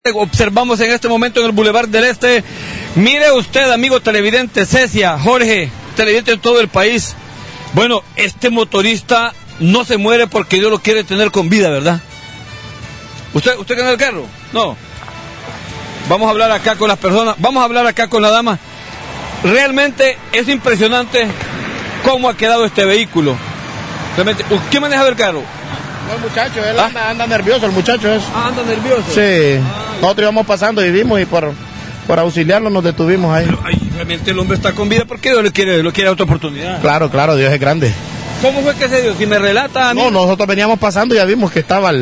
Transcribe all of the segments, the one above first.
Observamos en este momento en el Boulevard del Este. Mire usted, amigo televidente, Cecia, Jorge, televidente en todo el país. Bueno, este motorista no se muere porque Dios lo quiere tener con vida, ¿verdad? ¿Usted gana el carro? No. Vamos a hablar acá con las personas, vamos a hablar acá con la dama. Realmente es impresionante cómo ha quedado este vehículo. Realmente, ¿quién maneja el carro? No, el muchacho, él anda nervioso, el muchacho es. Ah, anda nervioso. Sí, nosotros íbamos pasando y vimos y por auxiliarlo nos detuvimos ahí. Pero, realmente el hombre está con vida porque Dios lo quiere otra oportunidad. Claro, Dios es grande. ¿Cómo fue que se dio? Si me relata a mí. No, nosotros veníamos pasando y ya vimos que estaba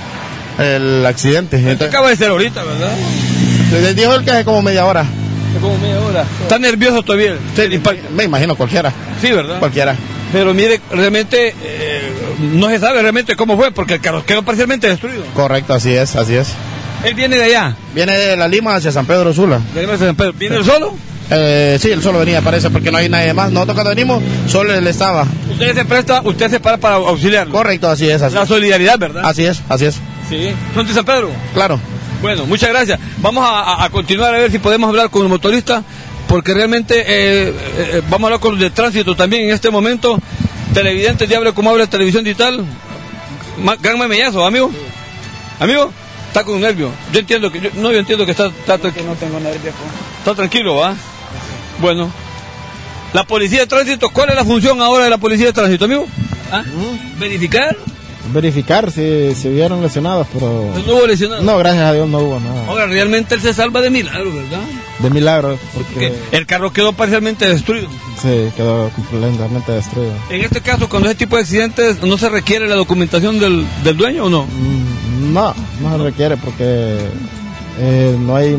el accidente. Entonces, acaba de ser ahorita, ¿verdad? Le dijo él que hace como media hora. Como media hora. ¿Está nervioso todavía? Sí, me imagino cualquiera. Sí, ¿verdad? Cualquiera. Pero mire, realmente no se sabe realmente cómo fue, porque el carro quedó parcialmente destruido. Correcto, así es. ¿Él viene de allá? Viene de La Lima hacia San Pedro Sula. ¿Viene él solo? Sí, él solo venía, parece, porque no hay nadie más. Nosotros cuando venimos, solo él estaba. Usted se para auxiliar. Correcto, así es. La solidaridad, ¿verdad? Así es. Sí. ¿Son de San Pedro? Claro. Bueno, muchas gracias. Vamos a continuar a ver si podemos hablar con el motorista, porque realmente vamos a hablar con los de tránsito también en este momento. Televidente, diablo, como habla televisión digital. Gran memellazo, amigo. Amigo, está con nervio. Yo entiendo que está tranquilo. No tengo nervios. Está tranquilo, ¿va? Bueno. La policía de tránsito, ¿cuál es la función ahora de la policía de tránsito, amigo? ¿Ah? Verificar si hubieron lesionados, pero... ¿No hubo lesionados? No, gracias a Dios no hubo nada. Ahora, realmente él se salva de milagro, ¿verdad? De milagro, porque... El carro quedó parcialmente destruido. Sí, quedó completamente destruido. En este caso, cuando ese tipo de accidentes, ¿no se requiere la documentación del dueño o no? No se requiere porque no hay...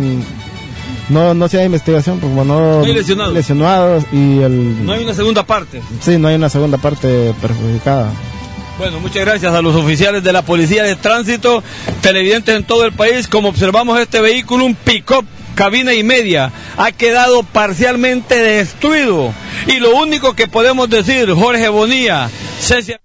No se hay investigación, porque no hay lesionados y no hay una segunda parte. Sí, no hay una segunda parte perjudicada. Bueno, muchas gracias a los oficiales de la Policía de Tránsito, televidentes en todo el país. Como observamos, este vehículo, un pick-up cabina y media, ha quedado parcialmente destruido. Y lo único que podemos decir, Jorge Bonilla, Cecia,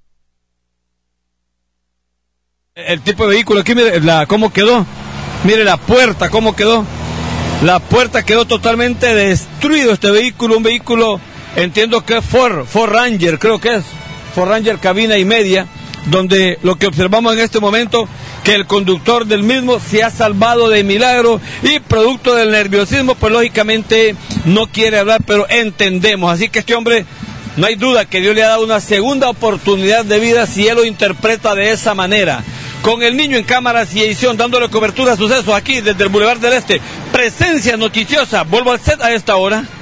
el tipo de vehículo aquí, mire cómo quedó. Mire la puerta, cómo quedó. La puerta quedó totalmente destruido este vehículo, un vehículo, entiendo que es Ford Ranger, creo que es. Ford Ranger cabina y media, donde lo que observamos en este momento, que el conductor del mismo se ha salvado de milagro y producto del nerviosismo, pues lógicamente no quiere hablar, pero entendemos. Así que este hombre, no hay duda que Dios le ha dado una segunda oportunidad de vida si él lo interpreta de esa manera. Con el niño en cámaras y edición, dándole cobertura a sucesos aquí desde el Boulevard del Este. Presencia noticiosa, vuelvo al set a esta hora.